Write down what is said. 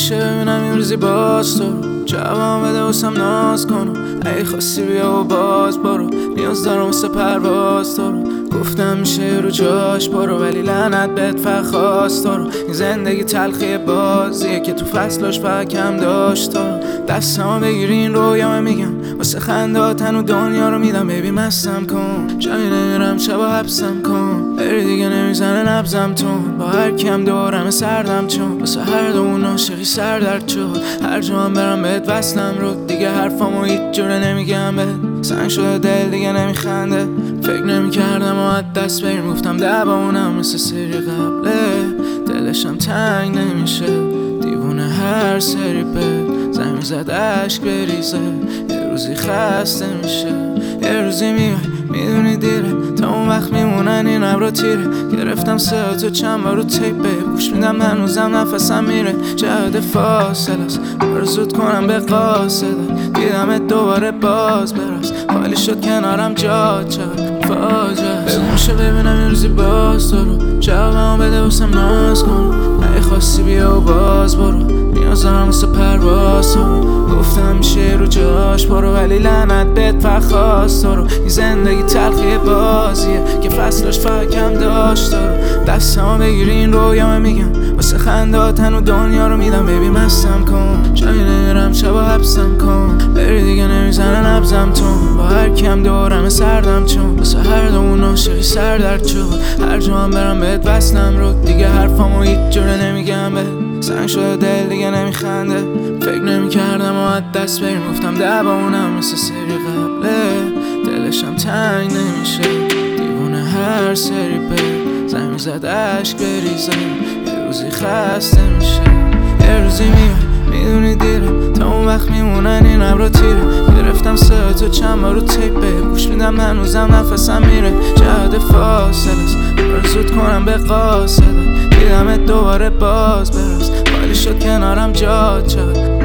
میشه ببینم این روزی باز تو رو جواب بده واسم ناز کنم ای خواستی بیا و باز برو نیاز دارم واسه پرواز تو رو گفتم میشه رو جاش برو ولی لعنت بهت فخواست تو رو این زندگی تلخی بازیه که تو فصلاش فقط کم داشت تو رو دستمو بگیری این رویامه میگم واسه خندات هنو دنیا رو میدم بیبی مستم کن جایی نمیرم شبا حبسم کن بری دیگه نمیزنه نبزم تون با هر کیم دورم سردم چون واسه هر دومون عاشقی سردرد شد هر جا هم برم بهت وصلم رو دیگه حرفامو هیچ جوره نمیگم بهت سنگ شده دل دیگه نمیخنده فکر نمیکردم و از دست بریم گفتم دبامونم مثل سری قبله دلشم تنگ نمیشه دیوونه هر سری به زنگ زد عشق بریزه یه روزی خسته میشه یه روزی میای میدونی دیره تا اون وقت میمونن این ابرا تیره گرفتم ساعتو چند بار رو تیپه گوش میدم هنوزم نفسم میره جهت فاصله است برو زود کنم به قاصده دیدمت دوباره باز براز خالی شد کنارم جا چقدر فاجعه است میشه ببینم این روزی باز تو رو جوابمو بده واسم ناز کن ای خواستی بیا و باز برو نیاز دارم واسه پرواز تو رو گفتم میشه رو جاش برو ولی لعنت بهت فخواست تو رو این زندگی تلخی بازیه که فصلاش فقط کم داشت تو رو دستمو بگیری این رویامه میگم واسه خندات هنو دنیا رو میدم بیبی مستم کن جایی نمیرم شبا حبسم کن بری دیگه نمیزنه نبزم تون با هر کیم دورم سردم چون واسه هر دومون عاشقی سردرد شد هر جا هم برم بهت وصلم رو دیگه حرفامو هیچ جوره نمیگم بهت سنگ شده دل دیگه نمیخنده فکر نمیکردم و از دست بریم گفتم دبامونم مثل سری قبله دلشم تنگ نمیشه دیوونه هر سری به زنگ زد عشق بریزه یه روزی خسته میشه یه روزی میای میدونی دیره تا اون وقت میمونن این ابرا تیره گرفتم ساعتو چند بار رو تیپه گوش میدم هنوزم نفسم میره جهت فاصله است برو زود کنم به قاصده دیدمت دوباره باز براز خالی شد کنارم جا چقدر